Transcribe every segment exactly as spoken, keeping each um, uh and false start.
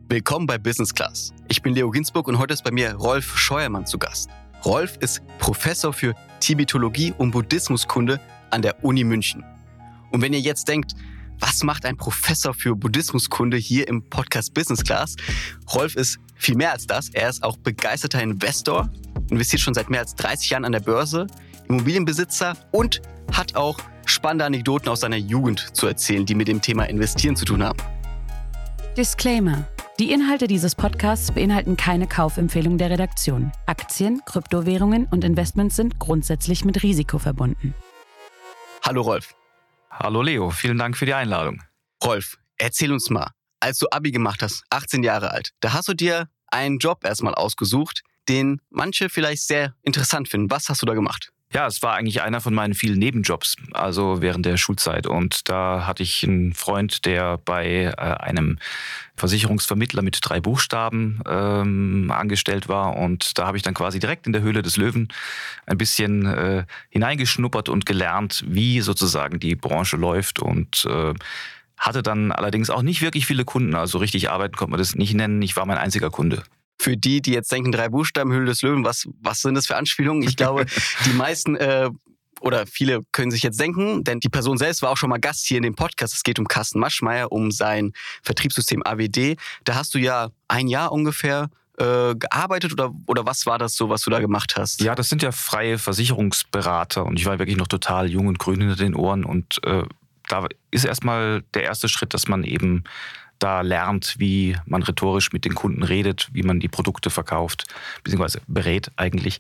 Willkommen bei Business Class. Ich bin Leo Ginsburg und heute ist bei mir Rolf Scheuermann zu Gast. Rolf ist Professor für Tibetologie und Buddhismuskunde an der Uni München. Und wenn ihr jetzt denkt, was macht ein Professor für Buddhismuskunde hier im Podcast Business Class? Rolf ist viel mehr als das. Er ist auch begeisterter Investor, investiert schon seit mehr als dreißig Jahren an der Börse, Immobilienbesitzer und hat auch spannende Anekdoten aus seiner Jugend zu erzählen, die mit dem Thema Investieren zu tun haben. Disclaimer. Die Inhalte dieses Podcasts beinhalten keine Kaufempfehlung der Redaktion. Aktien, Kryptowährungen und Investments sind grundsätzlich mit Risiko verbunden. Hallo Rolf. Hallo Leo, vielen Dank für die Einladung. Rolf, erzähl uns mal, als du Abi gemacht hast, achtzehn Jahre alt, da hast du dir einen Job erstmal ausgesucht, den manche vielleicht sehr interessant finden. Was hast du da gemacht? Ja, es war eigentlich einer von meinen vielen Nebenjobs, also während der Schulzeit. Und da hatte ich einen Freund, der bei äh, einem Versicherungsvermittler mit drei Buchstaben ähm, angestellt war. Und da habe ich dann quasi direkt in der Höhle des Löwen ein bisschen äh, hineingeschnuppert und gelernt, wie sozusagen die Branche läuft. Und äh, hatte dann allerdings auch nicht wirklich viele Kunden. Also richtig arbeiten konnte man das nicht nennen. Ich war mein einziger Kunde. Für die, die jetzt denken, drei Buchstaben, Höhle des Löwen, was, was sind das für Anspielungen? Ich glaube, die meisten äh, oder viele können sich jetzt denken, denn die Person selbst war auch schon mal Gast hier in dem Podcast. Es geht um Carsten Maschmeyer, um sein Vertriebssystem A W D. Da hast du ja ein Jahr ungefähr äh, gearbeitet oder, oder was war das so, was du da gemacht hast? Ja, das sind ja freie Versicherungsberater und ich war wirklich noch total jung und grün hinter den Ohren und äh, da ist erstmal der erste Schritt, dass man eben da lernt, wie man rhetorisch mit den Kunden redet, wie man die Produkte verkauft, beziehungsweise berät eigentlich.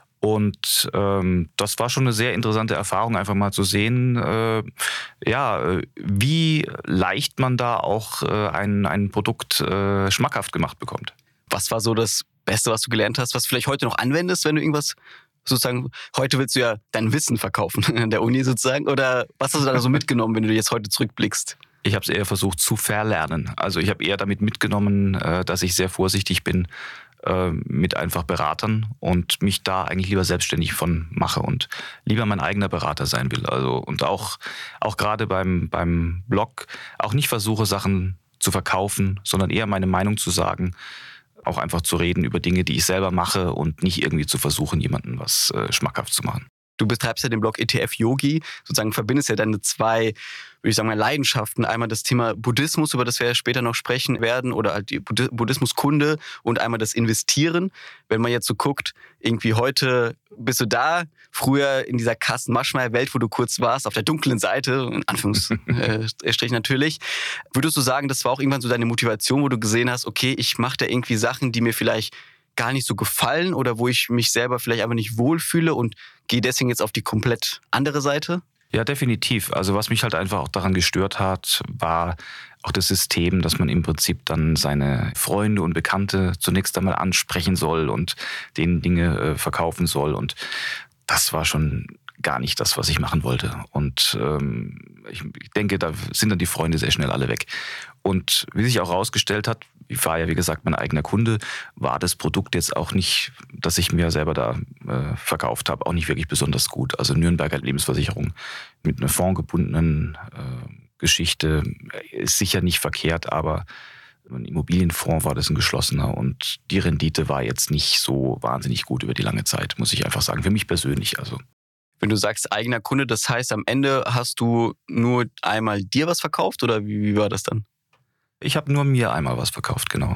Und ähm, das war schon eine sehr interessante Erfahrung, einfach mal zu sehen, äh, ja, wie leicht man da auch äh, ein, ein Produkt äh, schmackhaft gemacht bekommt. Was war so das Beste, was du gelernt hast, was du vielleicht heute noch anwendest, wenn du irgendwas sozusagen, heute willst du ja dein Wissen verkaufen an der Uni sozusagen, oder was hast du da so mitgenommen, wenn du jetzt heute zurückblickst? Ich habe es eher versucht zu verlernen. Also ich habe eher damit mitgenommen, dass ich sehr vorsichtig bin mit einfach Beratern und mich da eigentlich lieber selbstständig von mache und lieber mein eigener Berater sein will. Also und auch, auch gerade beim, beim Blog auch nicht versuche, Sachen zu verkaufen, sondern eher meine Meinung zu sagen, auch einfach zu reden über Dinge, die ich selber mache und nicht irgendwie zu versuchen, jemandem was äh, schmackhaft zu machen. Du betreibst ja den Blog E T F Yogi, sozusagen verbindest ja deine zwei, würde ich sagen mal, Leidenschaften. Einmal das Thema Buddhismus, über das wir ja später noch sprechen werden, oder halt die Buddhismuskunde und einmal das Investieren. Wenn man jetzt so guckt, irgendwie heute bist du da, früher in dieser Carsten Maschmeyer-Welt, wo du kurz warst, auf der dunklen Seite, in Anführungsstrichen natürlich. Würdest du sagen, das war auch irgendwann so deine Motivation, wo du gesehen hast, okay, ich mache da irgendwie Sachen, die mir vielleicht gar nicht so gefallen oder wo ich mich selber vielleicht einfach nicht wohlfühle und gehe deswegen jetzt auf die komplett andere Seite? Ja, definitiv. Also was mich halt einfach auch daran gestört hat, war auch das System, dass man im Prinzip dann seine Freunde und Bekannte zunächst einmal ansprechen soll und denen Dinge äh, verkaufen soll. Und das war schon gar nicht das, was ich machen wollte. Und ähm, ich denke, da sind dann die Freunde sehr schnell alle weg. Und wie sich auch herausgestellt hat, ich war ja wie gesagt mein eigener Kunde, war das Produkt jetzt auch nicht, das ich mir selber da äh, verkauft habe, auch nicht wirklich besonders gut. Also Nürnberger Lebensversicherung mit einer fondgebundenen äh, Geschichte ist sicher nicht verkehrt, aber ein Immobilienfonds war das ein geschlossener und die Rendite war jetzt nicht so wahnsinnig gut über die lange Zeit, muss ich einfach sagen, für mich persönlich also. Wenn du sagst eigener Kunde, das heißt am Ende hast du nur einmal dir was verkauft oder wie, wie war das dann? Ich habe nur mir einmal was verkauft, genau.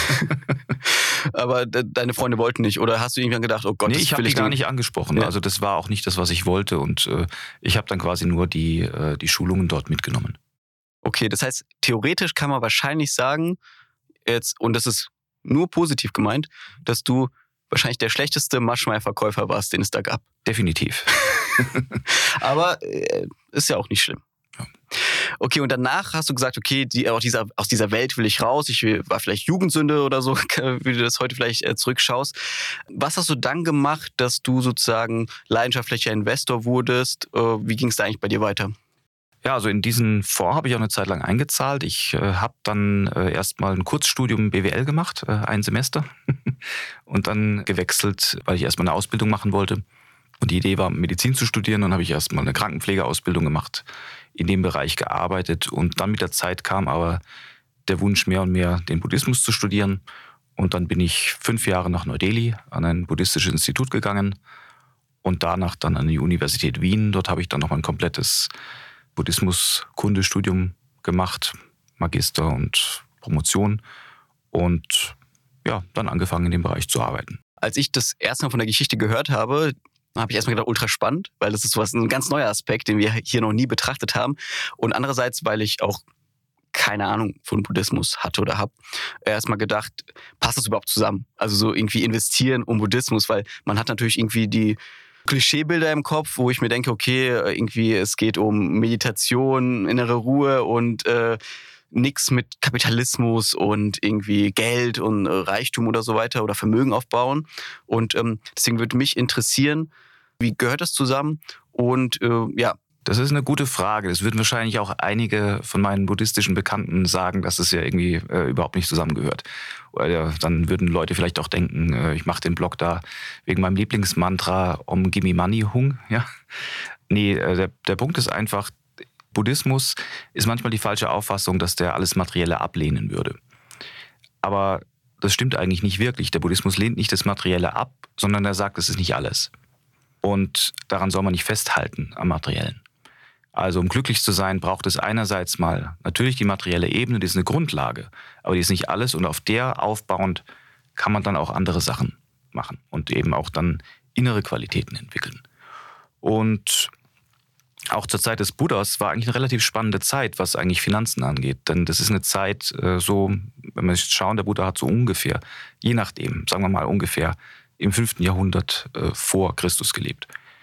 Aber de- deine Freunde wollten nicht oder hast du irgendwann gedacht, oh Gott, nee, das ich habe will die ich gar nicht nicht angesprochen. Ja. Also das war auch nicht das, was ich wollte und äh, ich habe dann quasi nur die, äh, die Schulungen dort mitgenommen. Okay, das heißt, theoretisch kann man wahrscheinlich sagen, jetzt, und das ist nur positiv gemeint, dass du wahrscheinlich der schlechteste Maschmeyer-Verkäufer warst, den es da gab. Definitiv. Aber äh, ist ja auch nicht schlimm. Ja. Okay, und danach hast du gesagt, okay, die, aus, dieser, aus dieser Welt will ich raus. Ich will, war vielleicht Jugendsünde oder so, wie du das heute vielleicht äh, zurückschaust. Was hast du dann gemacht, dass du sozusagen leidenschaftlicher Investor wurdest? Äh, wie ging es da eigentlich bei dir weiter? Ja, also in diesen Fonds habe ich auch eine Zeit lang eingezahlt. Ich äh, habe dann äh, erstmal ein Kurzstudium B W L gemacht, äh, ein Semester. Und dann gewechselt, weil ich erstmal eine Ausbildung machen wollte. Und die Idee war, Medizin zu studieren. Dann habe ich erstmal eine Krankenpflegeausbildung gemacht, in dem Bereich gearbeitet. Und dann mit der Zeit kam aber der Wunsch, mehr und mehr den Buddhismus zu studieren. Und dann bin ich fünf Jahre nach Neu-Delhi an ein buddhistisches Institut gegangen und danach dann an die Universität Wien. Dort habe ich dann noch ein komplettes Buddhismus-Kundestudium gemacht, Magister und Promotion und ja, dann angefangen in dem Bereich zu arbeiten. Als ich das erste Mal von der Geschichte gehört habe, habe ich erstmal gedacht, ultra spannend, weil das ist sowas, ein ganz neuer Aspekt, den wir hier noch nie betrachtet haben. Und andererseits, weil ich auch keine Ahnung von Buddhismus hatte oder habe, erstmal gedacht, passt das überhaupt zusammen? Also so irgendwie investieren um Buddhismus, weil man hat natürlich irgendwie die Klischeebilder im Kopf, wo ich mir denke, okay, irgendwie es geht um Meditation, innere Ruhe und äh, nichts mit Kapitalismus und irgendwie Geld und äh, Reichtum oder so weiter oder Vermögen aufbauen. Und ähm, deswegen würde mich interessieren, wie gehört das zusammen? Und äh, ja, das ist eine gute Frage. Das würden wahrscheinlich auch einige von meinen buddhistischen Bekannten sagen, dass es ja irgendwie äh, überhaupt nicht zusammengehört. Oder ja, dann würden Leute vielleicht auch denken, äh, ich mache den Blog da wegen meinem Lieblingsmantra Om Gimi Mani Hung. Ja? Nee, äh, der, der Punkt ist einfach, Buddhismus ist manchmal die falsche Auffassung, dass der alles Materielle ablehnen würde. Aber das stimmt eigentlich nicht wirklich. Der Buddhismus lehnt nicht das Materielle ab, sondern er sagt, es ist nicht alles. Und daran soll man nicht festhalten am Materiellen. Also um glücklich zu sein, braucht es einerseits mal natürlich die materielle Ebene, die ist eine Grundlage, aber die ist nicht alles und auf der aufbauend kann man dann auch andere Sachen machen und eben auch dann innere Qualitäten entwickeln. Und auch zur Zeit des Buddhas war eigentlich eine relativ spannende Zeit, was eigentlich Finanzen angeht. Denn das ist eine Zeit äh, so, wenn wir schauen, der Buddha hat so ungefähr, je nachdem, sagen wir mal ungefähr, im fünften Jahrhundert äh, vor Christus gelebt.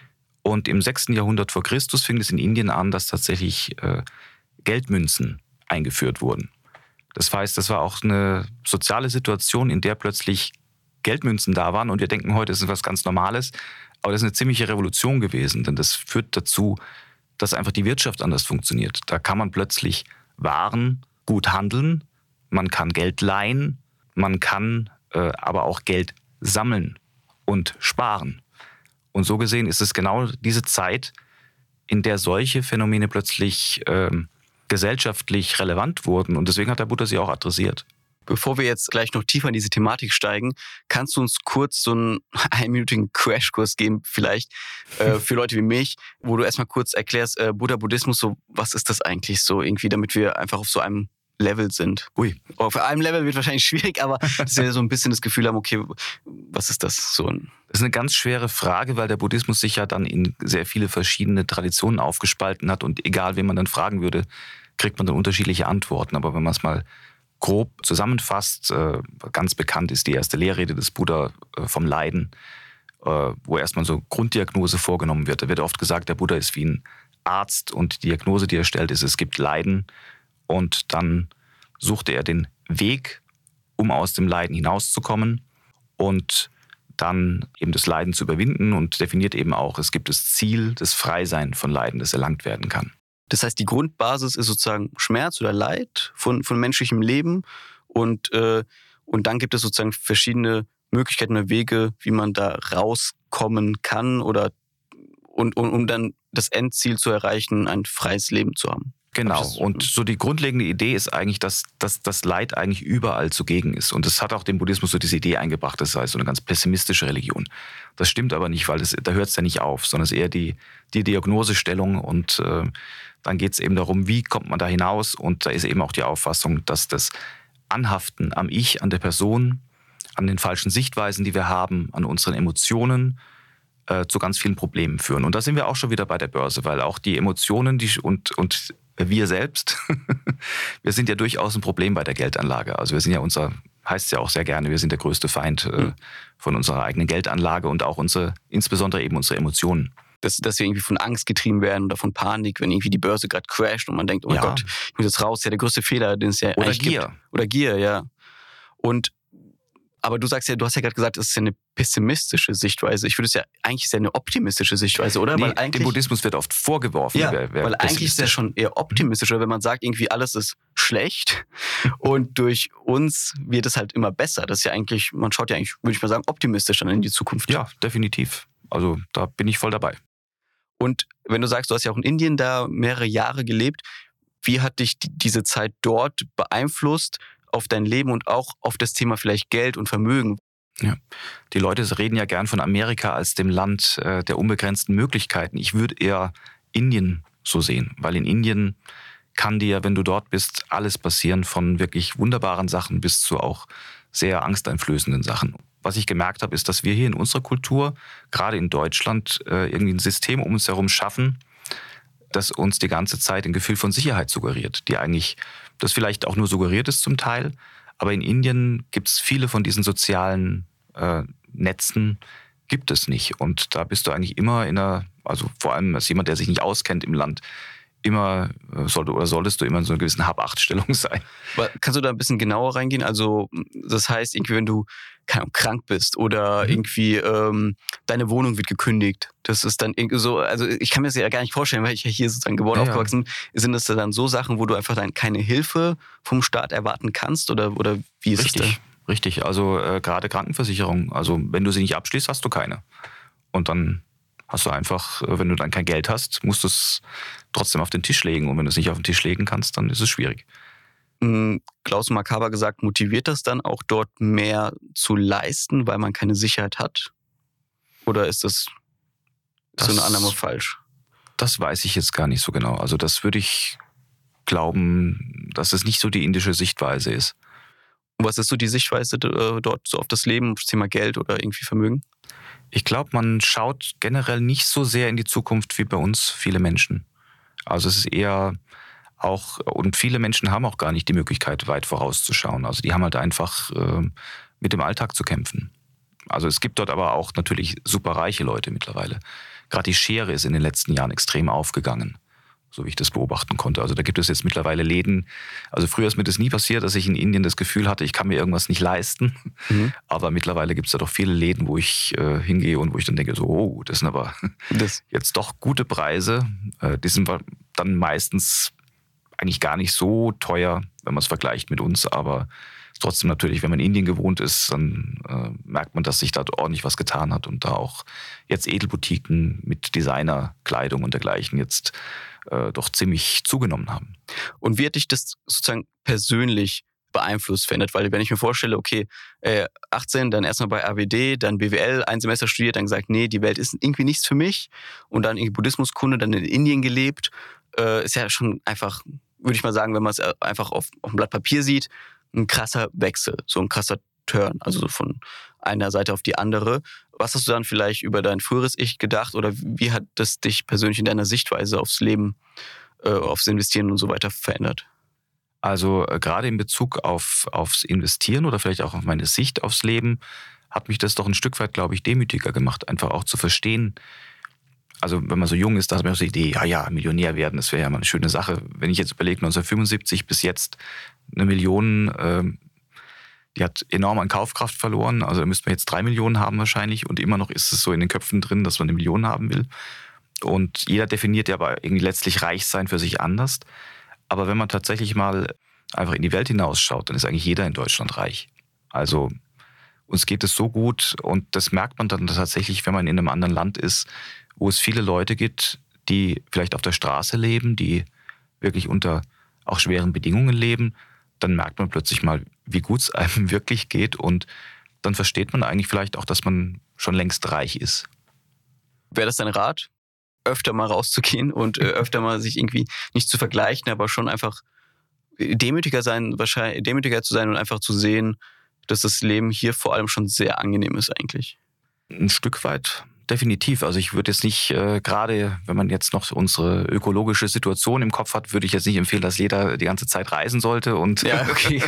Und im sechsten Jahrhundert vor Christus fing es in Indien an, dass tatsächlich äh, Geldmünzen eingeführt wurden. Das heißt, das war auch eine soziale Situation, in der plötzlich Geldmünzen da waren. Und wir denken heute, das ist was ganz Normales. Aber das ist eine ziemliche Revolution gewesen, denn das führt dazu, dass einfach die Wirtschaft anders funktioniert. Da kann man plötzlich Waren gut handeln, man kann Geld leihen, man kann äh, aber auch Geld sammeln und sparen. Und so gesehen ist es genau diese Zeit, in der solche Phänomene plötzlich ähm, gesellschaftlich relevant wurden. Und deswegen hat der Buddha sie auch adressiert. Bevor wir jetzt gleich noch tiefer in diese Thematik steigen, kannst du uns kurz so einen einminütigen Crashkurs geben, vielleicht äh, für Leute wie mich, wo du erstmal kurz erklärst, äh, Buddha, Buddhismus, so was ist das eigentlich so irgendwie, damit wir einfach auf so einem Level sind. Ui. Auf einem Level wird wahrscheinlich schwierig, aber dass wir so ein bisschen das Gefühl haben, okay, was ist das so ein... Das ist eine ganz schwere Frage, weil der Buddhismus sich ja dann in sehr viele verschiedene Traditionen aufgespalten hat und egal, wen man dann fragen würde, kriegt man dann unterschiedliche Antworten. Aber wenn man es mal grob zusammenfasst, äh, ganz bekannt ist die erste Lehrrede des Buddha äh, vom Leiden, äh, wo erstmal so Grunddiagnose vorgenommen wird. Da wird oft gesagt, der Buddha ist wie ein Arzt und die Diagnose, die er stellt, ist, es gibt Leiden. Und dann suchte er den Weg, um aus dem Leiden hinauszukommen und dann eben das Leiden zu überwinden und definiert eben auch, es gibt das Ziel, das Freisein von Leiden, das erlangt werden kann. Das heißt, die Grundbasis ist sozusagen Schmerz oder Leid von, von menschlichem Leben und, äh, und dann gibt es sozusagen verschiedene Möglichkeiten oder Wege, wie man da rauskommen kann oder und, und um dann das Endziel zu erreichen, ein freies Leben zu haben. Genau. Und so die grundlegende Idee ist eigentlich, dass, dass das Leid eigentlich überall zugegen ist. Und das hat auch dem Buddhismus so diese Idee eingebracht, das sei so eine ganz pessimistische Religion. Das stimmt aber nicht, weil das, da hört es ja nicht auf, sondern es ist eher die, die Diagnosestellung. Und äh, dann geht es eben darum, wie kommt man da hinaus. Und da ist eben auch die Auffassung, dass das Anhaften am Ich, an der Person, an den falschen Sichtweisen, die wir haben, an unseren Emotionen, äh, zu ganz vielen Problemen führen. Und da sind wir auch schon wieder bei der Börse, weil auch die Emotionen die und, und wir selbst, wir sind ja durchaus ein Problem bei der Geldanlage. Also wir sind ja unser, heißt es ja auch sehr gerne, wir sind der größte Feind äh, von unserer eigenen Geldanlage und auch unsere, insbesondere eben unsere Emotionen. Dass, dass wir irgendwie von Angst getrieben werden oder von Panik, wenn irgendwie die Börse gerade crasht und man denkt, oh mein Ja. Gott, ich muss jetzt raus, das ist ja der größte Fehler, den es ja Oder eigentlich Gier. gibt. Oder Gier, ja. Und aber du sagst ja, du hast ja gerade gesagt, es ist ja eine pessimistische Sichtweise. Ich würde es ja, eigentlich ist ja eine optimistische Sichtweise, oder? Nee, weil eigentlich, dem Buddhismus wird oft vorgeworfen, ja, wer, wer weil eigentlich ist ja pessimistisch. schon eher optimistischer, wenn man sagt, irgendwie alles ist schlecht und durch uns wird es halt immer besser. Das ist ja eigentlich, man schaut ja eigentlich, würde ich mal sagen, optimistisch dann in die Zukunft. Ja, definitiv. Also da bin ich voll dabei. Und wenn du sagst, du hast ja auch in Indien da mehrere Jahre gelebt, Wie hat dich die, diese Zeit dort beeinflusst auf dein Leben und auch auf das Thema vielleicht Geld und Vermögen? Ja, die Leute reden ja gern von Amerika als dem Land äh, der unbegrenzten Möglichkeiten. Ich würde eher Indien so sehen, weil in Indien kann dir, wenn du dort bist, alles passieren, von wirklich wunderbaren Sachen bis zu auch sehr angsteinflößenden Sachen. Was ich gemerkt habe, ist, dass wir hier in unserer Kultur, gerade in Deutschland, äh, irgendwie ein System um uns herum schaffen, das uns die ganze Zeit ein Gefühl von Sicherheit suggeriert, die eigentlich, das vielleicht auch nur suggeriert ist zum Teil, aber in Indien gibt es viele von diesen sozialen äh, Netzen, gibt es nicht. Und da bist du eigentlich immer in einer, also vor allem als jemand, der sich nicht auskennt im Land, immer sollte oder solltest du immer in so einer gewissen Hab-Acht-Stellung sein. Aber kannst du da ein bisschen genauer reingehen? Also das heißt, irgendwie, wenn du keine Ahnung, krank bist oder mhm. irgendwie ähm, deine Wohnung wird gekündigt, das ist dann irgendwie so, also ich kann mir das ja gar nicht vorstellen, weil ich ja hier sozusagen geboren, ja, aufgewachsen bin. Sind das dann so Sachen, wo du einfach dann keine Hilfe vom Staat erwarten kannst oder, oder wie ist Richtig, es da? Richtig. Also äh, gerade Krankenversicherung, also wenn du sie nicht abschließt, hast du keine. Und dann hast du einfach, wenn du dann kein Geld hast, musst du es trotzdem auf den Tisch legen. Und wenn du es nicht auf den Tisch legen kannst, dann ist es schwierig. Klaus Makaber gesagt, motiviert das dann auch dort mehr zu leisten, weil man keine Sicherheit hat? Oder ist das, das so eine Annahme falsch? Das weiß ich jetzt gar nicht so genau. Also das würde ich glauben, dass es nicht so die indische Sichtweise ist. Und was ist so die Sichtweise dort so auf das Leben, auf das Thema Geld oder irgendwie Vermögen? Ich glaube, man schaut generell nicht so sehr in die Zukunft wie bei uns viele Menschen. Also es ist eher auch, und viele Menschen haben auch gar nicht die Möglichkeit, weit vorauszuschauen. Also die haben halt einfach äh, mit dem Alltag zu kämpfen. Also es gibt dort aber auch natürlich super reiche Leute mittlerweile. Gerade die Schere ist in den letzten Jahren extrem aufgegangen, so wie ich das beobachten konnte. Also da gibt es jetzt mittlerweile Läden. Also früher ist mir das nie passiert, dass ich in Indien das Gefühl hatte, ich kann mir irgendwas nicht leisten. Mhm. Aber mittlerweile gibt es da doch viele Läden, wo ich äh, hingehe und wo ich dann denke, so, oh, das sind aber das. jetzt doch gute Preise. Äh, die sind dann meistens eigentlich gar nicht so teuer, wenn man es vergleicht mit uns. Aber trotzdem natürlich, wenn man in Indien gewohnt ist, dann äh, merkt man, dass sich da ordentlich was getan hat. Und da auch jetzt Edelboutiquen mit Designerkleidung und dergleichen jetzt äh, doch ziemlich zugenommen haben. Und wie hat dich das sozusagen persönlich beeinflusst, verändert? Weil wenn ich mir vorstelle, okay, äh, achtzehn, dann erstmal bei A W D, dann B W L, ein Semester studiert, dann gesagt, nee, die Welt ist irgendwie nichts für mich. Und dann irgendwie Buddhismuskunde, dann in Indien gelebt. Äh, ist ja schon einfach, würde ich mal sagen, wenn man es einfach auf, auf dem Blatt Papier sieht, ein krasser Wechsel, so ein krasser Turn, also so von einer Seite auf die andere. Was hast du dann vielleicht über dein früheres Ich gedacht oder wie hat das dich persönlich in deiner Sichtweise aufs Leben, äh, aufs Investieren und so weiter verändert? Also äh, gerade in Bezug auf, aufs Investieren oder vielleicht auch auf meine Sicht aufs Leben, hat mich das doch ein Stück weit, glaube ich, demütiger gemacht, einfach auch zu verstehen. Also wenn man so jung ist, da hat man auch die Idee, ja, ja, Millionär werden, das wäre ja mal eine schöne Sache. Wenn ich jetzt überlege, neunzehnhundertfünfundsiebzig bis jetzt eine Million, äh, die hat enorm an Kaufkraft verloren. Also da müssten wir jetzt drei Millionen haben wahrscheinlich. Und immer noch ist es so in den Köpfen drin, dass man eine Million haben will. Und jeder definiert ja aber irgendwie letztlich reich sein für sich anders. Aber wenn man tatsächlich mal einfach in die Welt hinausschaut, dann ist eigentlich jeder in Deutschland reich. Also uns geht es so gut und das merkt man dann tatsächlich, wenn man in einem anderen Land ist, wo es viele Leute gibt, die vielleicht auf der Straße leben, die wirklich unter auch schweren Bedingungen leben, dann merkt man plötzlich mal, wie gut es einem wirklich geht und dann versteht man eigentlich vielleicht auch, dass man schon längst reich ist. Wäre das dein Rat, öfter mal rauszugehen und äh, öfter mal sich irgendwie nicht zu vergleichen, aber schon einfach demütiger sein, wahrscheinlich demütiger zu sein und einfach zu sehen, dass das Leben hier vor allem schon sehr angenehm ist eigentlich? Ein Stück weit. Definitiv. Also ich würde jetzt nicht, äh, gerade wenn man jetzt noch unsere ökologische Situation im Kopf hat, würde ich jetzt nicht empfehlen, dass jeder die ganze Zeit reisen sollte. Und ja, okay.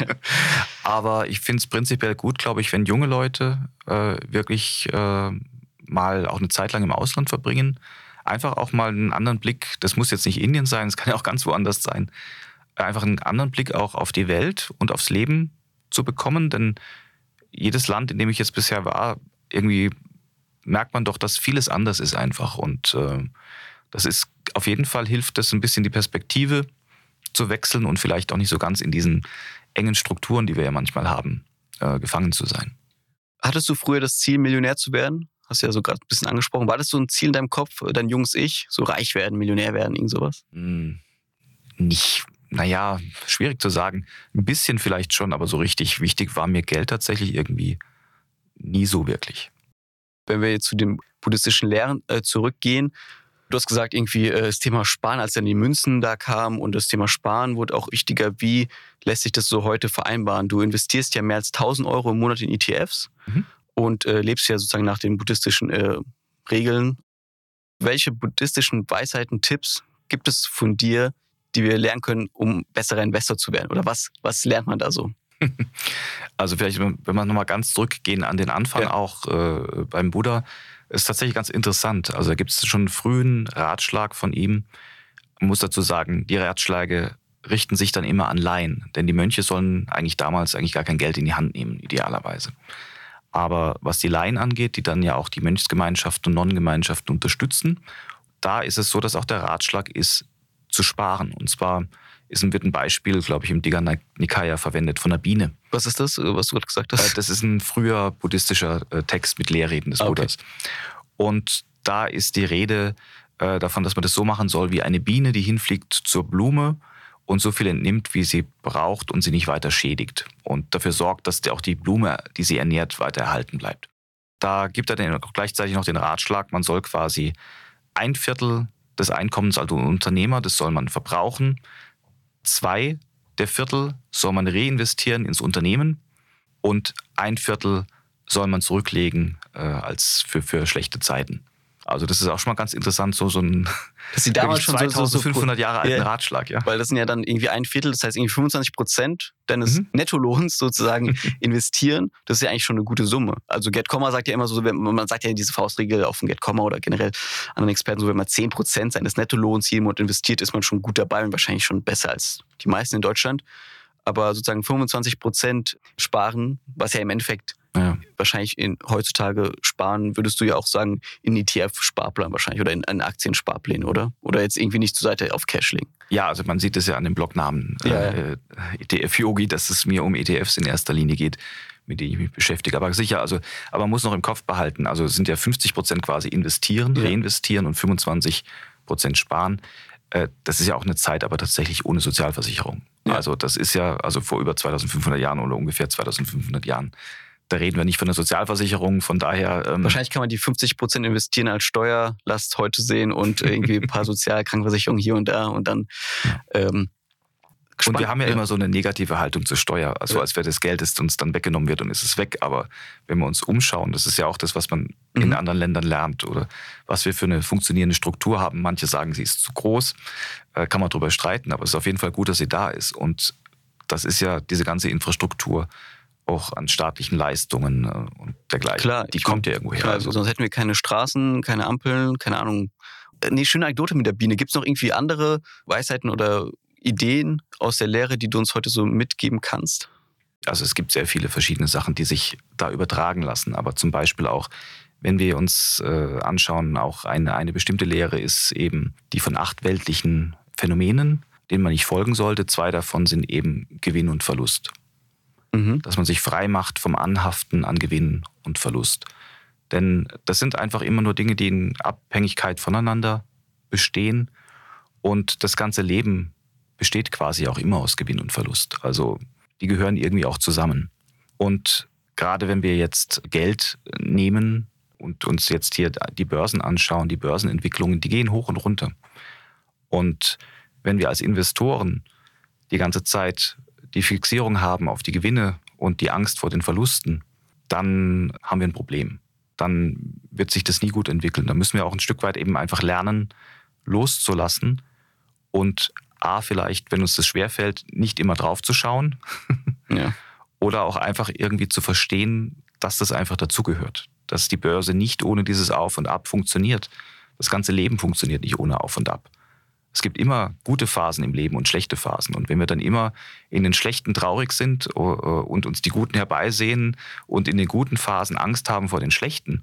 Aber ich finde es prinzipiell gut, glaube ich, wenn junge Leute äh, wirklich äh, mal auch eine Zeit lang im Ausland verbringen. Einfach auch mal einen anderen Blick, das muss jetzt nicht Indien sein, es kann ja auch ganz woanders sein, einfach einen anderen Blick auch auf die Welt und aufs Leben zu bekommen. Denn jedes Land, in dem ich jetzt bisher war, irgendwie merkt man doch, dass vieles anders ist einfach. Und äh, das ist auf jeden Fall, hilft das ein bisschen die Perspektive zu wechseln und vielleicht auch nicht so ganz in diesen engen Strukturen, die wir ja manchmal haben, äh, gefangen zu sein. Hattest du früher das Ziel, Millionär zu werden? Hast du ja so gerade ein bisschen angesprochen. War das so ein Ziel in deinem Kopf, dein junges Ich? So reich werden, Millionär werden, irgend sowas? Hm, nicht, naja, schwierig zu sagen. Ein bisschen vielleicht schon, aber so richtig wichtig war mir Geld tatsächlich irgendwie nie so wirklich. Wenn wir jetzt zu den buddhistischen Lehren äh, zurückgehen, du hast gesagt, irgendwie äh, das Thema Sparen, als dann die Münzen da kamen und das Thema Sparen wurde auch wichtiger. Wie lässt sich das so heute vereinbaren? Du investierst ja mehr als tausend Euro im Monat in E T Fs mhm. und äh, lebst ja sozusagen nach den buddhistischen äh, Regeln. Welche buddhistischen Weisheiten, Tipps gibt es von dir, die wir lernen können, um besserer Investor zu werden? Oder was, was lernt man da so? Also vielleicht, wenn wir nochmal ganz zurückgehen an den Anfang, ja. auch äh, beim Buddha, ist tatsächlich ganz interessant. Also da gibt es schon einen frühen Ratschlag von ihm. Man muss dazu sagen, die Ratschläge richten sich dann immer an Laien. Denn die Mönche sollen eigentlich damals eigentlich gar kein Geld in die Hand nehmen, idealerweise. Aber was die Laien angeht, die dann ja auch die Mönchsgemeinschaften und Nonnengemeinschaften unterstützen, da ist es so, dass auch der Ratschlag ist, zu sparen. Und zwar ist ein, wird ein Beispiel, glaube ich, im Digha Nikaya verwendet von einer Biene. Was ist das, was du gerade gesagt hast? Das ist ein früher buddhistischer Text mit Lehrreden des okay. Buddhas. Und da ist die Rede äh, davon, dass man das so machen soll, wie eine Biene, die hinfliegt zur Blume und so viel entnimmt, wie sie braucht und sie nicht weiter schädigt. Und dafür sorgt, dass auch die Blume, die sie ernährt, weiter erhalten bleibt. Da gibt er dann gleichzeitig noch den Ratschlag, man soll quasi ein Viertel des Einkommens, also Unternehmer, das soll man verbrauchen. Zwei der Viertel soll man reinvestieren ins Unternehmen und ein Viertel soll man zurücklegen äh, als für, für schlechte Zeiten. Also das ist auch schon mal ganz interessant, so, so ein dass sie damals schon zweitausendfünfhundert so, so, Jahre alten ja, Ratschlag. Ja. Weil das sind ja dann irgendwie ein Viertel, das heißt irgendwie fünfundzwanzig Prozent deines mhm. Nettolohns sozusagen investieren. Das ist ja eigentlich schon eine gute Summe. Also GetComma sagt ja immer so, wenn, man sagt ja diese Faustregel auf dem GetComma oder generell anderen Experten, so wenn man zehn Prozent seines Nettolohns jeden Monat investiert, ist man schon gut dabei und wahrscheinlich schon besser als die meisten in Deutschland. Aber sozusagen fünfundzwanzig Prozent sparen, was ja im Endeffekt ja. wahrscheinlich in, heutzutage sparen, würdest du ja auch sagen, in E T F-Sparplan wahrscheinlich oder in einen Aktiensparplan, oder? Oder jetzt irgendwie nicht zur Seite auf Cash legen. Ja, also man sieht es ja an dem Blognamen ja, äh, E T F-Yogi, dass es mir um E T Fs in erster Linie geht, mit denen ich mich beschäftige. Aber sicher, also, aber man muss noch im Kopf behalten, also es sind ja fünfzig Prozent quasi investieren, ja. reinvestieren und fünfundzwanzig Prozent sparen. Äh, das ist ja auch eine Zeit, aber tatsächlich ohne Sozialversicherung. Ja. Also das ist ja, also vor über zweitausendfünfhundert Jahren oder ungefähr zweitausendfünfhundert Jahren. Da reden wir nicht von der Sozialversicherung, von daher... Ähm Wahrscheinlich kann man die fünfzig Prozent investieren als Steuerlast heute sehen und irgendwie ein paar Sozialkrankenversicherungen hier und da und dann... Ja. Ähm, und wir haben ja, ja immer so eine negative Haltung zur Steuer, also ja. als wäre das Geld, das uns dann weggenommen wird und ist es weg. Aber wenn wir uns umschauen, das ist ja auch das, was man mhm. in anderen Ländern lernt oder was wir für eine funktionierende Struktur haben. Manche sagen, sie ist zu groß, äh, kann man darüber streiten, aber es ist auf jeden Fall gut, dass sie da ist. Und das ist ja diese ganze Infrastruktur auch an staatlichen Leistungen und dergleichen. Klar, die kommt ja irgendwo her. Klar, also. Sonst hätten wir keine Straßen, keine Ampeln, keine Ahnung. Nee, schöne Anekdote mit der Biene. Gibt es noch irgendwie andere Weisheiten oder Ideen aus der Lehre, die du uns heute so mitgeben kannst? Also es gibt sehr viele verschiedene Sachen, die sich da übertragen lassen. Aber zum Beispiel auch, wenn wir uns äh, anschauen, auch eine, eine bestimmte Lehre ist eben die von acht weltlichen Phänomenen, denen man nicht folgen sollte. Zwei davon sind eben Gewinn und Verlust. Mhm. Dass man sich frei macht vom Anhaften an Gewinn und Verlust. Denn das sind einfach immer nur Dinge, die in Abhängigkeit voneinander bestehen. Und das ganze Leben besteht quasi auch immer aus Gewinn und Verlust. Also die gehören irgendwie auch zusammen. Und gerade wenn wir jetzt Geld nehmen und uns jetzt hier die Börsen anschauen, die Börsenentwicklungen, die gehen hoch und runter. Und wenn wir als Investoren die ganze Zeit die Fixierung haben auf die Gewinne und die Angst vor den Verlusten, dann haben wir ein Problem. Dann wird sich das nie gut entwickeln. Da müssen wir auch ein Stück weit eben einfach lernen, loszulassen und A, vielleicht, wenn uns das schwerfällt, nicht immer drauf zu schauen ja. oder auch einfach irgendwie zu verstehen, dass das einfach dazugehört. Dass die Börse nicht ohne dieses Auf und Ab funktioniert. Das ganze Leben funktioniert nicht ohne Auf und Ab. Es gibt immer gute Phasen im Leben und schlechte Phasen. Und wenn wir dann immer in den Schlechten traurig sind und uns die Guten herbeisehen und in den guten Phasen Angst haben vor den Schlechten,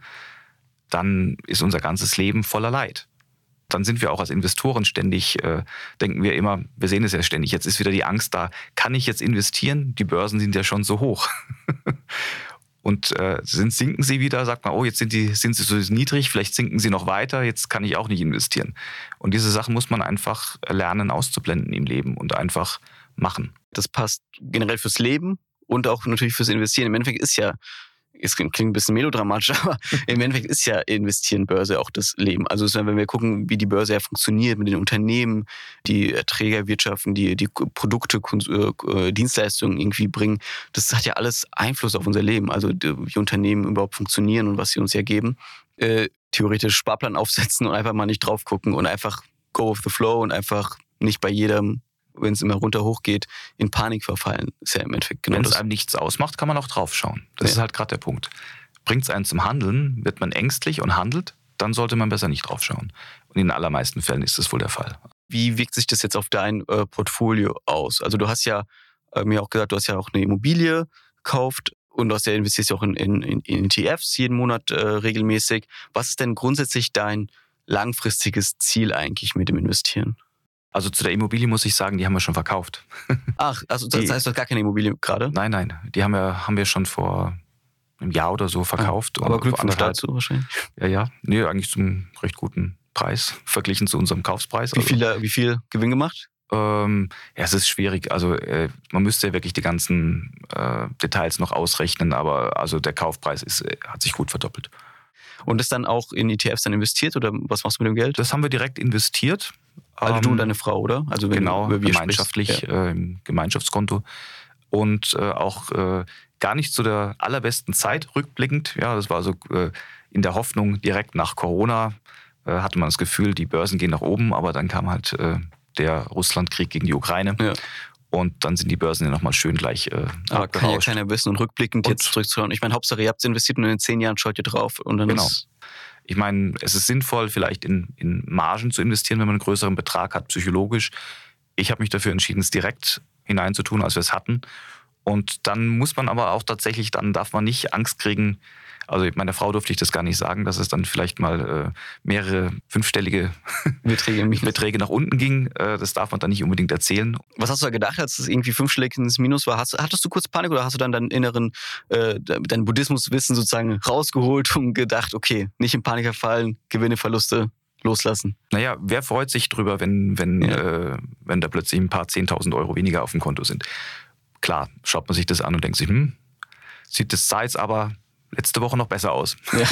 dann ist unser ganzes Leben voller Leid. Dann sind wir auch als Investoren ständig, äh, denken wir immer, wir sehen es ja ständig, jetzt ist wieder die Angst da, kann ich jetzt investieren? Die Börsen sind ja schon so hoch. Und äh, sind, sinken sie wieder, sagt man, oh, jetzt sind, die, sind sie so niedrig, vielleicht sinken sie noch weiter, jetzt kann ich auch nicht investieren. Und diese Sachen muss man einfach lernen auszublenden im Leben und einfach machen. Das passt generell fürs Leben und auch natürlich fürs Investieren. Im Endeffekt ist ja, es klingt ein bisschen melodramatisch, aber im Endeffekt ist ja Investieren, Börse auch das Leben. Also wenn wir gucken, wie die Börse ja funktioniert mit den Unternehmen, die Erträge wirtschaften, die, die Produkte, Dienstleistungen irgendwie bringen, das hat ja alles Einfluss auf unser Leben. Also wie Unternehmen überhaupt funktionieren und was sie uns ja geben. Äh, theoretisch Sparplan aufsetzen und einfach mal nicht drauf gucken und einfach go with the flow und einfach nicht bei jedem, wenn es immer runter hoch geht, in Panik verfallen. Ist ja im Endeffekt genau Wenn das. es einem nichts ausmacht, kann man auch drauf schauen. Das ja. ist halt gerade der Punkt. Bringt es einen zum Handeln, wird man ängstlich und handelt, dann sollte man besser nicht drauf schauen. Und in den allermeisten Fällen ist das wohl der Fall. Wie wirkt sich das jetzt auf dein äh, Portfolio aus? Also du hast ja äh, mir auch gesagt, du hast ja auch eine Immobilie gekauft und du hast ja investierst ja auch in, in, in E T Fs jeden Monat äh, regelmäßig. Was ist denn grundsätzlich dein langfristiges Ziel eigentlich mit dem Investieren? Also zu der Immobilie muss ich sagen, die haben wir schon verkauft. Ach, also das die, heißt, du hast gar keine Immobilie gerade? Nein, nein, die haben wir, haben wir schon vor einem Jahr oder so verkauft. Ah, aber Glückwunsch dazu wahrscheinlich. Ja, ja, nee, eigentlich zum recht guten Preis, verglichen zu unserem Kaufpreis. Wie viel, wie viel Gewinn gemacht? Ähm, ja, es ist schwierig. Also äh, man müsste ja wirklich die ganzen äh, Details noch ausrechnen, aber also der Kaufpreis ist, äh, hat sich gut verdoppelt. Und ist dann auch in E T Fs dann investiert oder was machst du mit dem Geld? Das haben wir direkt investiert. Also du und deine Frau, oder? Also wenn genau, du, gemeinschaftlich ja. äh, im Gemeinschaftskonto. Und äh, auch äh, gar nicht zu der allerbesten Zeit rückblickend. Ja, das war so äh, in der Hoffnung, direkt nach Corona äh, hatte man das Gefühl, die Börsen gehen nach oben, aber dann kam halt äh, der Russlandkrieg gegen die Ukraine. Ja. Und dann sind die Börsen ja nochmal schön gleich äh, aber kann ja keiner wissen und rückblickend und jetzt zurückzuhören. Ich meine, Hauptsache ihr habt es investiert und in den zehn Jahren schaut ihr drauf. Und dann genau. Ist ich meine, es ist sinnvoll, vielleicht in, in Margen zu investieren, wenn man einen größeren Betrag hat, psychologisch. Ich habe mich dafür entschieden, es direkt hineinzutun, als wir es hatten. Und dann muss man aber auch tatsächlich, dann darf man nicht Angst kriegen. Also meiner Frau durfte ich das gar nicht sagen, dass es dann vielleicht mal äh, mehrere fünfstellige Beträge, Beträge nach unten ging. Äh, das darf man dann nicht unbedingt erzählen. Was hast du da gedacht, als es irgendwie fünfstellig ins Minus war? Hast, hattest du kurz Panik oder hast du dann deinen inneren, äh, dein Buddhismuswissen sozusagen rausgeholt und gedacht, okay, nicht in Panik verfallen, Gewinne, Verluste loslassen? Naja, wer freut sich drüber, wenn, wenn, ja. äh, wenn da plötzlich ein paar zehntausend Euro weniger auf dem Konto sind? Klar, schaut man sich das an und denkt sich, hm, sieht das sah jetzt aber letzte Woche noch besser aus. Ja.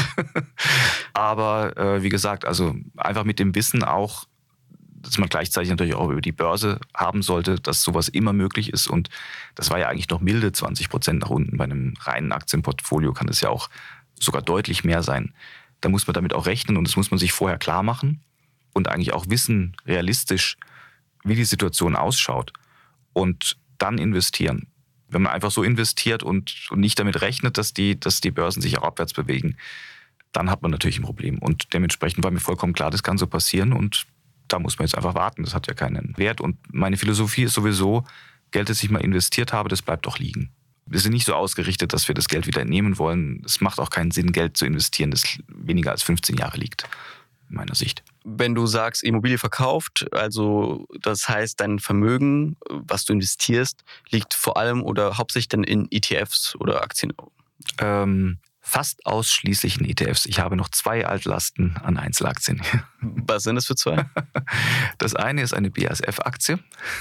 Aber äh, wie gesagt, also einfach mit dem Wissen auch, dass man gleichzeitig natürlich auch über die Börse haben sollte, dass sowas immer möglich ist. Und das war ja eigentlich noch milde, zwanzig Prozent nach unten. Bei einem reinen Aktienportfolio kann es ja auch sogar deutlich mehr sein. Da muss man damit auch rechnen und das muss man sich vorher klar machen und eigentlich auch wissen, realistisch, wie die Situation ausschaut und dann investieren. Wenn man einfach so investiert und, und nicht damit rechnet, dass die, dass die Börsen sich auch abwärts bewegen, dann hat man natürlich ein Problem. Und dementsprechend war mir vollkommen klar, das kann so passieren und da muss man jetzt einfach warten. Das hat ja keinen Wert. Und meine Philosophie ist sowieso, Geld, das ich mal investiert habe, das bleibt doch liegen. Wir sind nicht so ausgerichtet, dass wir das Geld wieder entnehmen wollen. Es macht auch keinen Sinn, Geld zu investieren, das weniger als fünfzehn Jahre liegt, in meiner Sicht. Wenn du sagst, Immobilie verkauft, also das heißt, dein Vermögen, was du investierst, liegt vor allem oder hauptsächlich dann in E T Fs oder Aktien? Ähm, fast ausschließlich in E T Fs. Ich habe noch zwei Altlasten an Einzelaktien. Was sind das für zwei? Das eine ist eine B A S F-Aktie.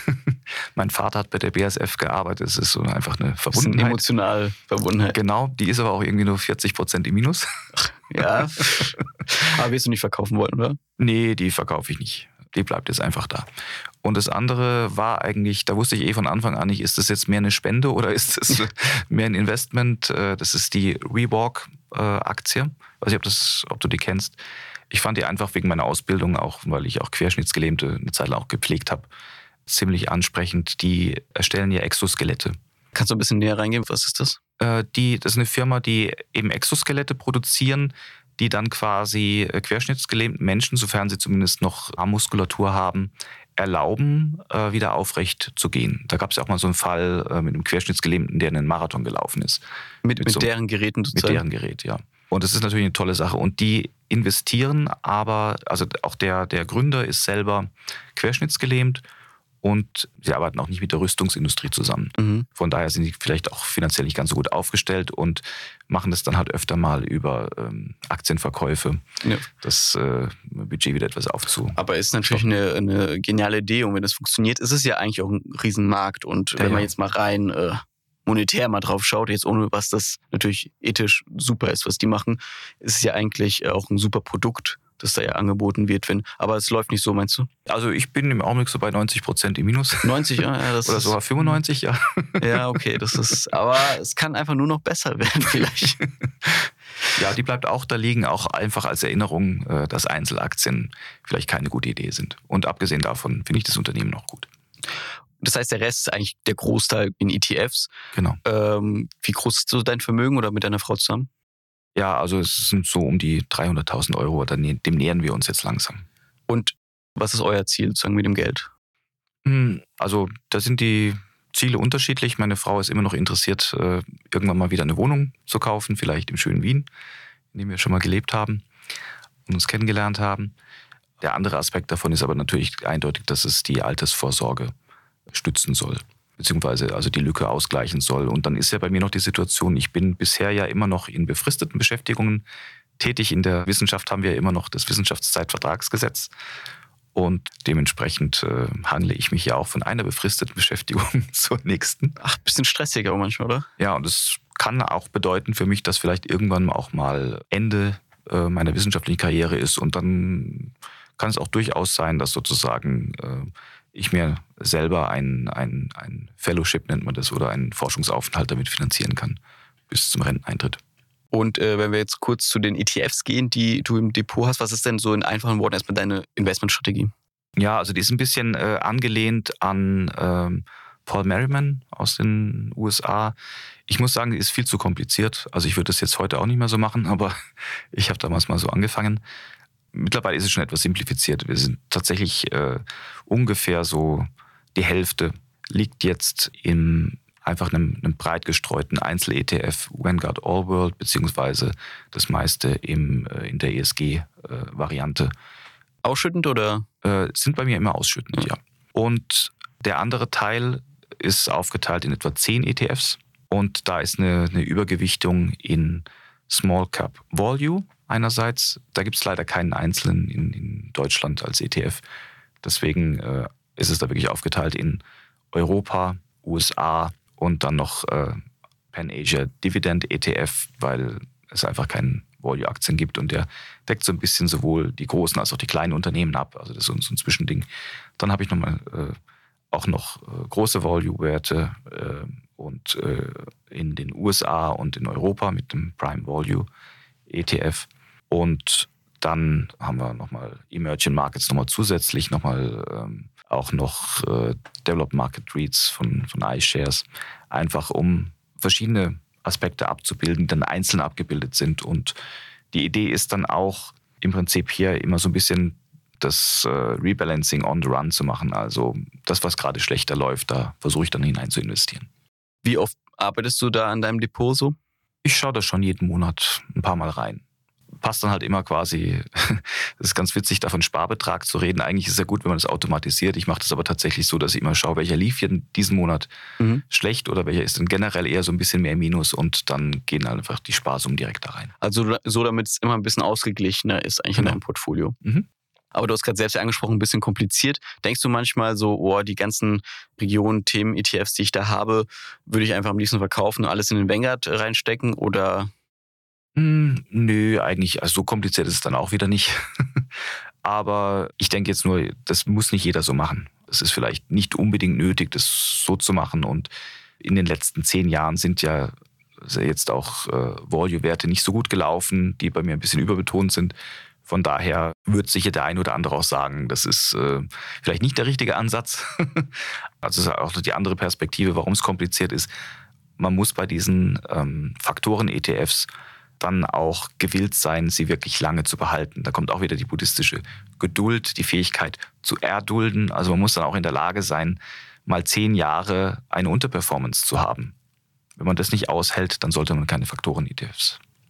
Mein Vater hat bei der B A S F gearbeitet. Es ist so einfach eine Verbundenheit. Eine emotionale Verbundenheit. Genau, die ist aber auch irgendwie nur vierzig Prozent im Minus. Ja, aber wirst du nicht verkaufen wollen, oder? Nee, die verkaufe ich nicht. Die bleibt jetzt einfach da. Und das andere war eigentlich, da wusste ich eh von Anfang an nicht, ist das jetzt mehr eine Spende oder ist das mehr ein Investment? Das ist die Reebok-Aktie. Weiß nicht, ob, das, ob du die kennst. Ich fand die einfach wegen meiner Ausbildung, auch weil ich auch Querschnittsgelähmte eine Zeit lang auch gepflegt habe, ziemlich ansprechend. Die erstellen ja Exoskelette. Kannst du ein bisschen näher reingehen? Was ist das? Die, das ist eine Firma, die eben Exoskelette produzieren, die dann quasi querschnittsgelähmten Menschen, sofern sie zumindest noch Armmuskulatur haben, erlauben, wieder aufrecht zu gehen. Da gab es ja auch mal so einen Fall mit einem Querschnittsgelähmten, der einen Marathon gelaufen ist. Mit, mit, mit so, deren Geräten sozusagen? Mit deren Gerät, ja. Und das ist natürlich eine tolle Sache. Und die investieren aber, also auch der, der Gründer ist selber querschnittsgelähmt Und sie arbeiten auch nicht mit der Rüstungsindustrie zusammen. Mhm. Von daher sind sie vielleicht auch finanziell nicht ganz so gut aufgestellt und machen das dann halt öfter mal über ähm, Aktienverkäufe, ja. das äh, Budget wieder etwas aufzu. Aber ist natürlich eine, eine geniale Idee und wenn das funktioniert, ist es ja eigentlich auch ein Riesenmarkt. Und ja, wenn man ja. jetzt mal rein äh, monetär mal drauf schaut, jetzt ohne was das natürlich ethisch super ist, was die machen, ist es ja eigentlich auch ein super Produkt, das da ja angeboten wird. Wenn, aber es läuft nicht so, meinst du? Also ich bin im Augenblick so bei neunzig Prozent im Minus. neunzig, ja. ja das Oder ist, sogar fünfundneunzig, ja. Ja, okay, das ist, aber es kann einfach nur noch besser werden vielleicht. Ja, die bleibt auch da liegen, auch einfach als Erinnerung, dass Einzelaktien vielleicht keine gute Idee sind. Und abgesehen davon finde ich das Unternehmen noch gut. Das heißt, der Rest ist eigentlich der Großteil in E T Fs. Genau. Ähm, wie groß ist so dein Vermögen oder mit deiner Frau zusammen? Ja, also es sind so um die dreihunderttausend Euro, dem nähern wir uns jetzt langsam. Und was ist euer Ziel sozusagen mit dem Geld? Also da sind die Ziele unterschiedlich. Meine Frau ist immer noch interessiert, irgendwann mal wieder eine Wohnung zu kaufen, vielleicht im schönen Wien, in dem wir schon mal gelebt haben und uns kennengelernt haben. Der andere Aspekt davon ist aber natürlich eindeutig, dass es die Altersvorsorge stützen soll, beziehungsweise also die Lücke ausgleichen soll. Und dann ist ja bei mir noch die Situation, ich bin bisher ja immer noch in befristeten Beschäftigungen tätig. In der Wissenschaft haben wir immer noch das Wissenschaftszeitvertragsgesetz. Und dementsprechend äh, handle ich mich ja auch von einer befristeten Beschäftigung zur nächsten. Ach, bisschen stressiger manchmal, oder? Ja, und das kann auch bedeuten für mich, dass vielleicht irgendwann auch mal Ende äh, meiner wissenschaftlichen Karriere ist. Und dann kann es auch durchaus sein, dass sozusagen äh, ich mir selber ein, ein, ein Fellowship, nennt man das, oder einen Forschungsaufenthalt damit finanzieren kann, bis zum Renteneintritt. Und äh, wenn wir jetzt kurz zu den E T Fs gehen, die du im Depot hast, was ist denn so in einfachen Worten erstmal deine Investmentstrategie? Ja, also die ist ein bisschen äh, angelehnt an ähm, Paul Merriman aus den U S A. Ich muss sagen, die ist viel zu kompliziert. Also ich würde das jetzt heute auch nicht mehr so machen, aber ich habe damals mal so angefangen. Mittlerweile ist es schon etwas simplifiziert. Wir sind tatsächlich äh, ungefähr so, die Hälfte liegt jetzt im einfach einem, einem breit gestreuten Einzel-E T F, Vanguard All World, beziehungsweise das meiste im, äh, in der E S G-Variante. Äh, Ausschüttend oder? Äh, sind bei mir immer ausschüttend, ja. ja. Und der andere Teil ist aufgeteilt in etwa zehn E T Fs. Und da ist eine, eine Übergewichtung in Small Cap Value einerseits. Da gibt es leider keinen einzelnen in, in Deutschland als E T F. Deswegen äh, ist es da wirklich aufgeteilt in Europa, U S A und dann noch äh, Pan-Asia Dividend E T F, weil es einfach keinen Value-Aktien gibt und der deckt so ein bisschen sowohl die großen als auch die kleinen Unternehmen ab. Also das ist so ein, so ein Zwischending. Dann habe ich nochmal äh, auch noch äh, große Value-Werte äh, und äh, in den U S A und in Europa mit dem Prime Value E T F. Und dann haben wir nochmal Emerging Markets nochmal zusätzlich, nochmal ähm, auch noch äh, Developed Market REITs von, von iShares, einfach um verschiedene Aspekte abzubilden, die dann einzeln abgebildet sind. Und die Idee ist dann auch im Prinzip hier immer so ein bisschen das äh, Rebalancing on the run zu machen. Also das, was gerade schlechter läuft, da versuche ich dann hinein zu investieren. Wie oft arbeitest du da an deinem Depot so? Ich schaue da schon jeden Monat ein paar Mal rein. Passt dann halt immer quasi, das ist ganz witzig, davon Sparbetrag zu reden. Eigentlich ist es ja gut, wenn man das automatisiert. Ich mache das aber tatsächlich so, dass ich immer schaue, welcher lief hier diesen Monat mhm. schlecht oder welcher ist dann generell eher so ein bisschen mehr Minus und dann gehen halt einfach die Sparsummen direkt da rein. Also so, damit es immer ein bisschen ausgeglichener ist eigentlich genau. in deinem Portfolio. Mhm. Aber du hast gerade selbst angesprochen, ein bisschen kompliziert. Denkst du manchmal so, oh, die ganzen Regionen, Themen, E T Fs, die ich da habe, würde ich einfach am liebsten verkaufen und alles in den Vanguard reinstecken oder... Hm, nö, eigentlich, also so kompliziert ist es dann auch wieder nicht. Aber ich denke jetzt nur, das muss nicht jeder so machen. Es ist vielleicht nicht unbedingt nötig, das so zu machen. Und in den letzten zehn Jahren sind ja jetzt auch äh, Value-Werte nicht so gut gelaufen, die bei mir ein bisschen überbetont sind. Von daher wird sicher der ein oder andere auch sagen, das ist äh, vielleicht nicht der richtige Ansatz. Also das ist auch die andere Perspektive, warum es kompliziert ist. Man muss bei diesen ähm, Faktoren-E T Fs dann auch gewillt sein, sie wirklich lange zu behalten. Da kommt auch wieder die buddhistische Geduld, die Fähigkeit zu erdulden. Also man muss dann auch in der Lage sein, mal zehn Jahre eine Unterperformance zu haben. Wenn man das nicht aushält, dann sollte man keine Faktoren-E T Fs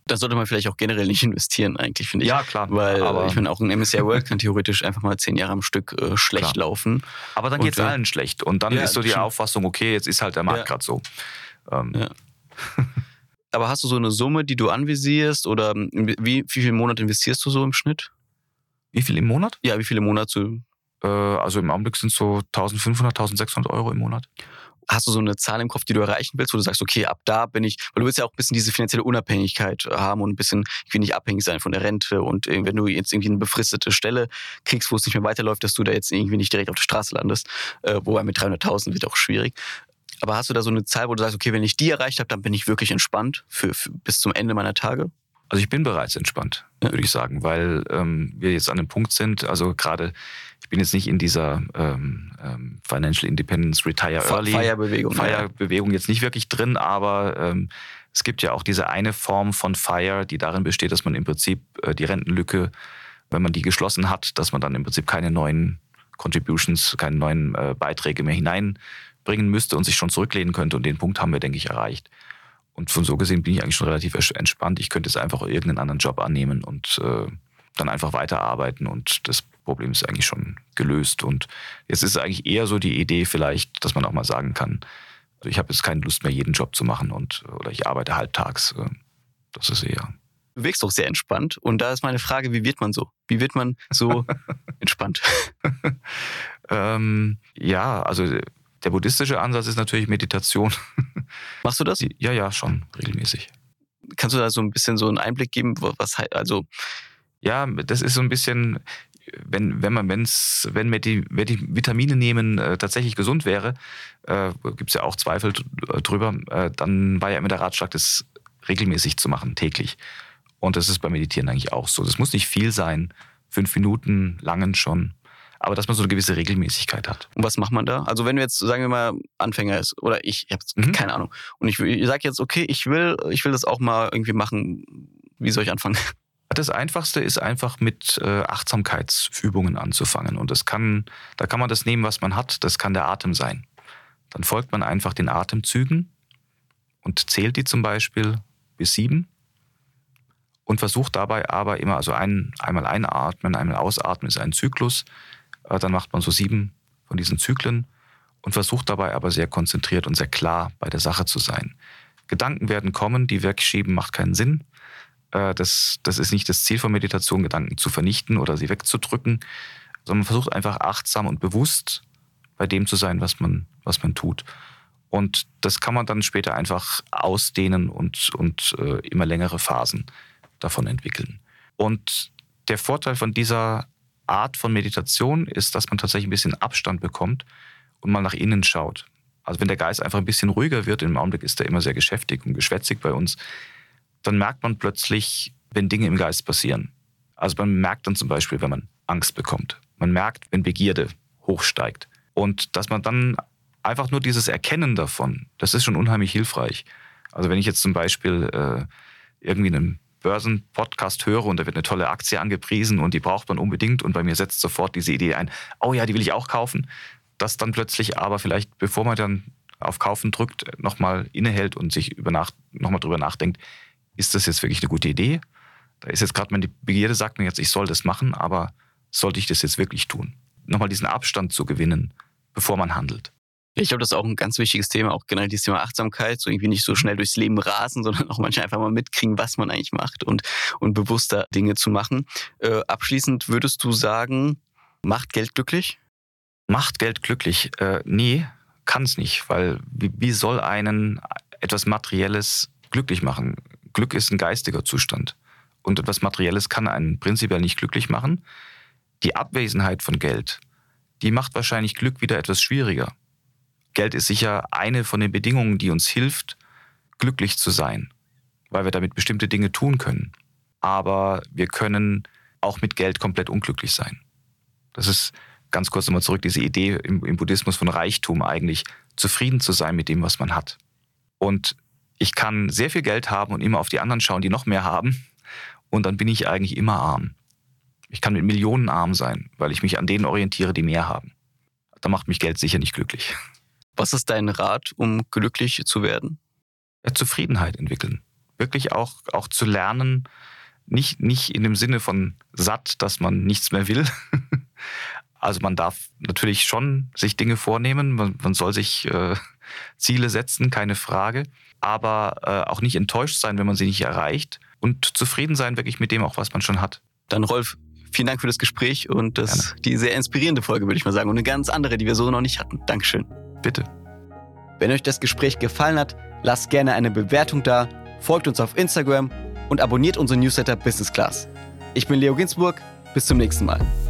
Da sollte man vielleicht auch generell nicht investieren, eigentlich, finde ich. Ja, klar. Weil aber ich meine, auch ein M S C I World kann theoretisch einfach mal zehn Jahre am Stück äh, schlecht klar. laufen. Aber dann geht es allen schlecht. Und dann ja, ist so die stimmt. Auffassung, okay, jetzt ist halt der Markt Ja. gerade so. Ähm. Ja. Aber hast du so eine Summe, die du anvisierst? Oder wie, wie viele Monate investierst du so im Schnitt? Wie viel im Monat? Ja, wie viele Monate? Äh, also im Augenblick sind es so eintausendfünfhundert, eintausendsechshundert Euro im Monat. Hast du so eine Zahl im Kopf, die du erreichen willst, wo du sagst, okay, ab da bin ich, weil du willst ja auch ein bisschen diese finanzielle Unabhängigkeit haben und ein bisschen, ich will nicht abhängig sein von der Rente und wenn du jetzt irgendwie eine befristete Stelle kriegst, wo es nicht mehr weiterläuft, dass du da jetzt irgendwie nicht direkt auf der Straße landest, äh, wobei mit dreihunderttausend wird auch schwierig. Aber hast du da so eine Zahl, wo du sagst, okay, wenn ich die erreicht habe, dann bin ich wirklich entspannt für, für bis zum Ende meiner Tage? Also ich bin bereits entspannt, ja. würde ich sagen, weil ähm, wir jetzt an einem Punkt sind, also gerade, ich bin jetzt nicht in dieser ähm, ähm, Financial Independence Retire Early Fire-Bewegung, Fire-Bewegung jetzt nicht wirklich drin, aber ähm, es gibt ja auch diese eine Form von Fire, die darin besteht, dass man im Prinzip äh, die Rentenlücke, wenn man die geschlossen hat, dass man dann im Prinzip keine neuen Contributions, keine neuen äh, Beiträge mehr hineinbringen müsste und sich schon zurücklehnen könnte. Und den Punkt haben wir, denke ich, erreicht. Und von so gesehen bin ich eigentlich schon relativ entspannt. Ich könnte jetzt einfach irgendeinen anderen Job annehmen und äh, dann einfach weiterarbeiten und das Problem ist eigentlich schon gelöst. Und jetzt ist es eigentlich eher so die Idee vielleicht, dass man auch mal sagen kann, also ich habe jetzt keine Lust mehr, jeden Job zu machen und oder ich arbeite halbtags. Das ist eher. Du wirkst doch sehr entspannt und da ist meine Frage, wie wird man so? Wie wird man so entspannt? ähm, ja, also der buddhistische Ansatz ist natürlich Meditation. Machst du das? Ja, ja, schon regelmäßig. Kannst du da so ein bisschen so einen Einblick geben, was also? Ja, das ist so ein bisschen, wenn wenn man wenn's wenn die, wenn die Vitamine nehmen äh, tatsächlich gesund wäre, äh, gibt es ja auch Zweifel drüber. Äh, dann war ja immer der Ratschlag, das regelmäßig zu machen, täglich. Und das ist beim Meditieren eigentlich auch so. Das muss nicht viel sein, fünf Minuten langen schon. Aber dass man so eine gewisse Regelmäßigkeit hat. Und was macht man da? Also wenn du jetzt, sagen wir mal, Anfänger ist oder ich, ich habe mhm. keine Ahnung. Und ich, ich sage jetzt, okay, ich will, ich will das auch mal irgendwie machen. Wie soll ich anfangen? Das Einfachste ist einfach mit äh, Achtsamkeitsübungen anzufangen. Und das kann, da kann man das nehmen, was man hat. Das kann der Atem sein. Dann folgt man einfach den Atemzügen und zählt die zum Beispiel bis sieben. Und versucht dabei aber immer, also ein, einmal einatmen, einmal ausatmen ist ein Zyklus. Dann macht man so sieben von diesen Zyklen und versucht dabei aber sehr konzentriert und sehr klar bei der Sache zu sein. Gedanken werden kommen, die wegschieben macht keinen Sinn. Das, das ist nicht das Ziel von Meditation, Gedanken zu vernichten oder sie wegzudrücken, sondern man versucht einfach achtsam und bewusst bei dem zu sein, was man, was man tut. Und das kann man dann später einfach ausdehnen und, und äh, immer längere Phasen davon entwickeln. Und der Vorteil von dieser Art von Meditation ist, dass man tatsächlich ein bisschen Abstand bekommt und mal nach innen schaut. Also wenn der Geist einfach ein bisschen ruhiger wird, im Augenblick ist er immer sehr geschäftig und geschwätzig bei uns, dann merkt man plötzlich, wenn Dinge im Geist passieren. Also man merkt dann zum Beispiel, wenn man Angst bekommt. Man merkt, wenn Begierde hochsteigt. Und dass man dann einfach nur dieses Erkennen davon, das ist schon unheimlich hilfreich. Also wenn ich jetzt zum Beispiel äh, irgendwie einen Börsenpodcast höre und da wird eine tolle Aktie angepriesen und die braucht man unbedingt und bei mir setzt sofort diese Idee ein, oh ja, die will ich auch kaufen, dass dann plötzlich aber vielleicht, bevor man dann auf Kaufen drückt, nochmal innehält und sich über Nacht nochmal drüber nachdenkt, ist das jetzt wirklich eine gute Idee? Da ist jetzt gerade meine Begierde, sagt mir jetzt, ich soll das machen, aber sollte ich das jetzt wirklich tun? Nochmal diesen Abstand zu gewinnen, bevor man handelt. Ich glaube, das ist auch ein ganz wichtiges Thema, auch generell dieses Thema Achtsamkeit, so irgendwie nicht so schnell durchs Leben rasen, sondern auch manchmal einfach mal mitkriegen, was man eigentlich macht und, und bewusster Dinge zu machen. Äh, abschließend würdest du sagen, macht Geld glücklich? Macht Geld glücklich? Äh, nee, kann es nicht, weil wie, wie soll einen etwas Materielles glücklich machen? Glück ist ein geistiger Zustand und etwas Materielles kann einen prinzipiell nicht glücklich machen. Die Abwesenheit von Geld, die macht wahrscheinlich Glück wieder etwas schwieriger. Geld ist sicher eine von den Bedingungen, die uns hilft, glücklich zu sein, weil wir damit bestimmte Dinge tun können. Aber wir können auch mit Geld komplett unglücklich sein. Das ist ganz kurz nochmal zurück, diese Idee im, im Buddhismus von Reichtum eigentlich, zufrieden zu sein mit dem, was man hat. Und ich kann sehr viel Geld haben und immer auf die anderen schauen, die noch mehr haben. Und dann bin ich eigentlich immer arm. Ich kann mit Millionen arm sein, weil ich mich an denen orientiere, die mehr haben. Da macht mich Geld sicher nicht glücklich. Was ist dein Rat, um glücklich zu werden? Ja, Zufriedenheit entwickeln. wirklich auch, auch zu lernen, nicht, nicht in dem Sinne von satt, dass man nichts mehr will. Also man darf natürlich schon sich Dinge vornehmen, man, man soll sich äh, Ziele setzen, keine Frage, aber äh, auch nicht enttäuscht sein, wenn man sie nicht erreicht und zufrieden sein wirklich mit dem auch, was man schon hat. Dann Rolf, vielen Dank für das Gespräch und das, die sehr inspirierende Folge, würde ich mal sagen, und eine ganz andere, die wir so noch nicht hatten. Dankeschön. Bitte. Wenn euch das Gespräch gefallen hat, lasst gerne eine Bewertung da, folgt uns auf Instagram und abonniert unseren Newsletter Business Class. Ich bin Leo Ginsburg, bis zum nächsten Mal.